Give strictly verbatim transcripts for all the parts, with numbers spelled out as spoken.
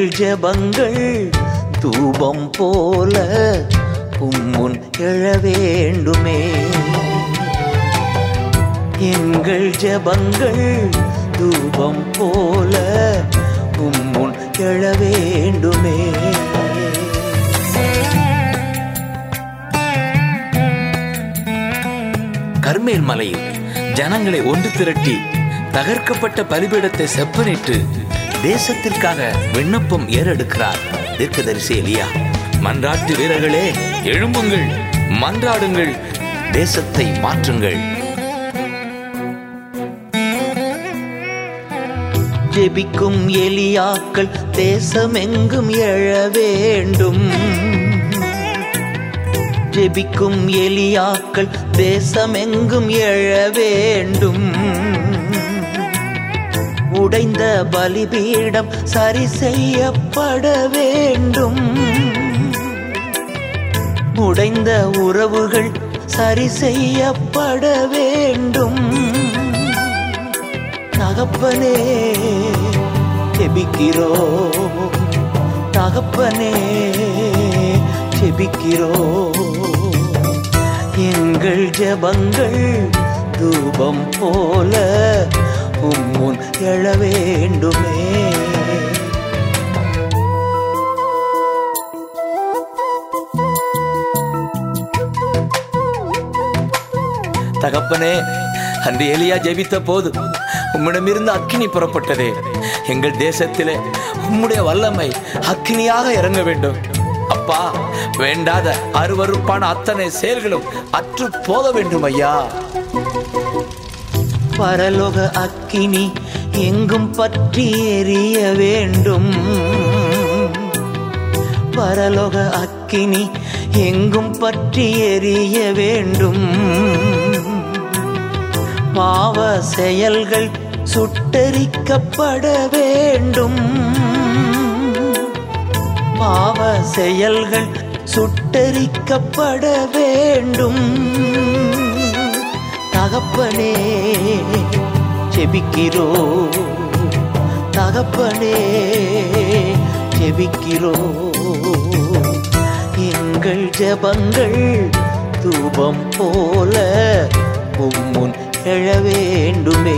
எங்கள் ஜெபங்கள் தூபம் போல உம்முன் எழ வேண்டுமே. எங்கள் ஜெபங்கள் தூபம் போல உம்முன் எழ வேண்டுமே. கர்மேல் மலையில் ஜனங்களை ஒன்று திரட்டி தகர்க்கப்பட்ட பலிபீடத்தை செப்பனிட்டு தேசத்திற்காக விண்ணப்பம் ஏறெடுக்கிறார் தீர்க்கதரிசி எலியா. மன்றாட்டு வீரர்களே, எழும்புங்கள், மன்றாடுங்கள், தேசத்தை மாற்றுங்கள். ஜெபிக்கும் எலியாக்கள் தேசமெங்கும் எழ வேண்டும். ஜெபிக்கும் எலியாக்கள் தேசமெங்கும் எழ வேண்டும். உடைந்த பலிபீடம் சரி செய்யப்பட வேண்டும். உடைந்த உறவுகள் சரி செய்யப்பட வேண்டும். தகப்பனே ஜெபிக்கிறோ, தகப்பனே ஜெபிக்கிறோ. எங்கள் ஜெபங்கள் தூபம் போல உம்முன் எழ வேண்டுமே. தகப்பனே, அன்று எலியா ஜெபித்த போது உம்மிடமிருந்து அக்கினி புறப்பட்டதே. எங்கள் தேசத்திலே உம்முடைய வல்லமை அக்கினியாக இறங்க வேண்டும். அப்பா, வேண்டாத அருவருப்பான அத்தனை செயல்களும் அற்று போக வேண்டும் ஐயா. பரலோக அக்கினி எங்கும் பற்றி எரிய வேண்டும். பரலோக அக்கினி எங்கும் பற்றி எரிய வேண்டும். பாவ செயல்கள் சுட்டரிக்கப்பட வேண்டும். பாவ செயல்கள் சுட்டரிக்கப்பட வேண்டும். தகப்பனே ஜெபிக்கிறோ, தகப்பனே ஜெபிக்கிறோ. எங்கள் ஜெபங்கள் தூபம் போல உம்முன் எழ வேண்டுமே.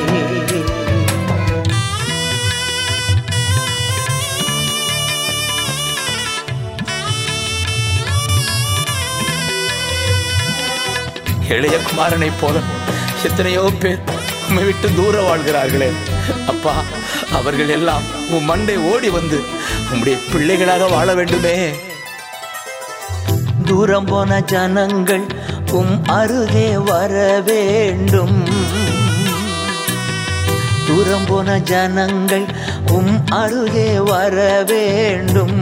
இளைய குமாரனை போல எத்தனையோ பேர் உம்மை விட்டு தூர வாழ்கிறார்களே அப்பா, அவர்கள் எல்லாம் உம் மண்டை ஓடி வந்து உம்முடைய பிள்ளைகளாக வாழ வேண்டுமே. தூரம் போன ஜனங்கள் உம் அருகே வர வேண்டும். தூரம் போன ஜனங்கள் உம் அருகே வர வேண்டும்.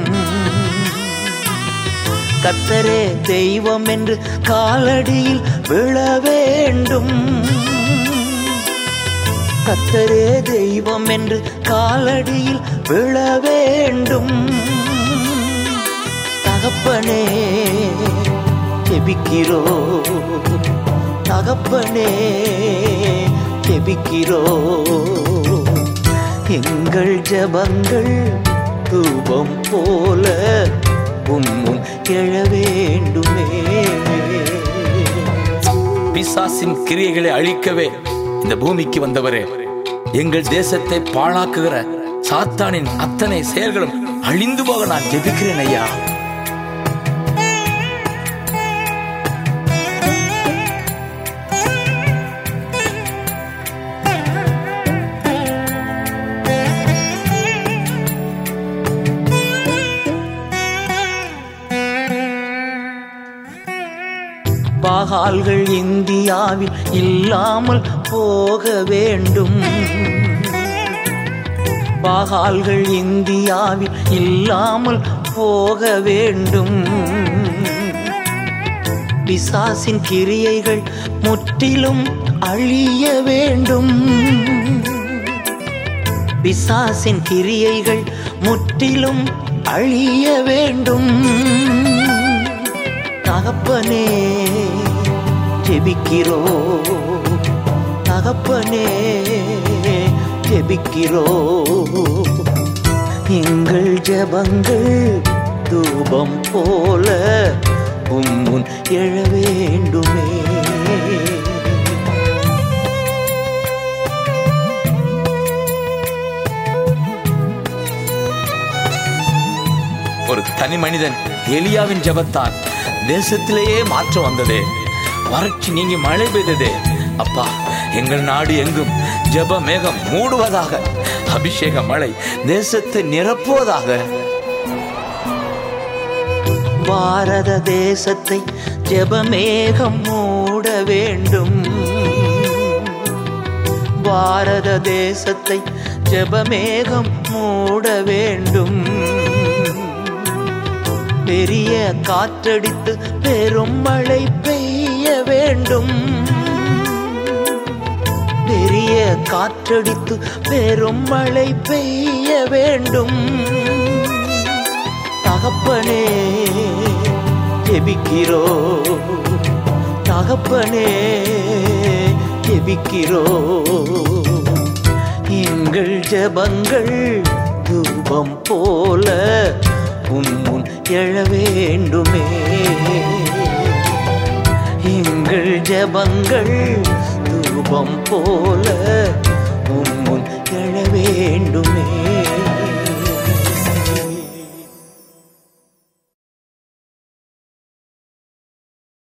கர்த்தரே தெய்வம் என்று காலடியில் விழ வேண்டும். கர்த்தரே தெய்வம் என்று காலடியில் விழ வேண்டும். தகப்பனே ஜெபிக்கிறோ, தகப்பனே ஜெபிக்கிறோ. எங்கள் ஜெபங்கள் தூபம் போல உம்முன் எழ வேண்டுமே. பிசாசின் கிரியைகளை அழிக்கவே இந்த பூமிக்கு வந்தவரே, எங்கள் தேசத்தை பாழாக்குகிற சாத்தானின் அத்தனை செயல்களும் அழிந்து போக நான் ஜெபிக்கிறேன் ஐயா. பாகால்கள் இந்தியாவில் இல்லாமல் போக வேண்டும். பாகால்கள் இந்தியாவில் இல்லாமல் போக வேண்டும். பிசாசின் கிரியைகள் முற்றிலும் அழிய வேண்டும். பிசாசின் கிரியைகள் முற்றிலும் அழிய வேண்டும். தகப்பனே ஜெபிக்கிறோ, தகப்பனே ஜெபிக்கிறோ. எங்கள் ஜெபங்கள் தூபம் போல உம்முன் எழ வேண்டுமே. ஒரு தனி மனிதன் எலியாவின் ஜெபத்தால் தேசத்திலேயே மாற்றம் வந்ததே. வறட்சி நீங்கி மழை பெய்ததே. அப்பா, எங்கள் நாடு எங்கும் ஜெப மேகம் மூடுவதாக, அபிஷேக மழை தேசத்தை நிரப்புவதாக. பாரத தேசத்தை ஜெபமேகம் மூட வேண்டும். பாரத தேசத்தை ஜெபமேகம் மூட வேண்டும். பெரிய காற்றடித்து பெரும் மழை பெய்ய வேண்டும். பெரிய காற்றடித்து பெரும் மழை பெய்ய வேண்டும். தகப்பனே ஜெபிக்கிறோ, தகப்பனே ஜெபிக்கிறோ. எங்கள் ஜெபங்கள் தூபம் போல உம்முன் எழ வேண்டுமே. எங்கள் ஜெபங்கள் தூபம் போல உம்முன் எழ வேண்டுமே.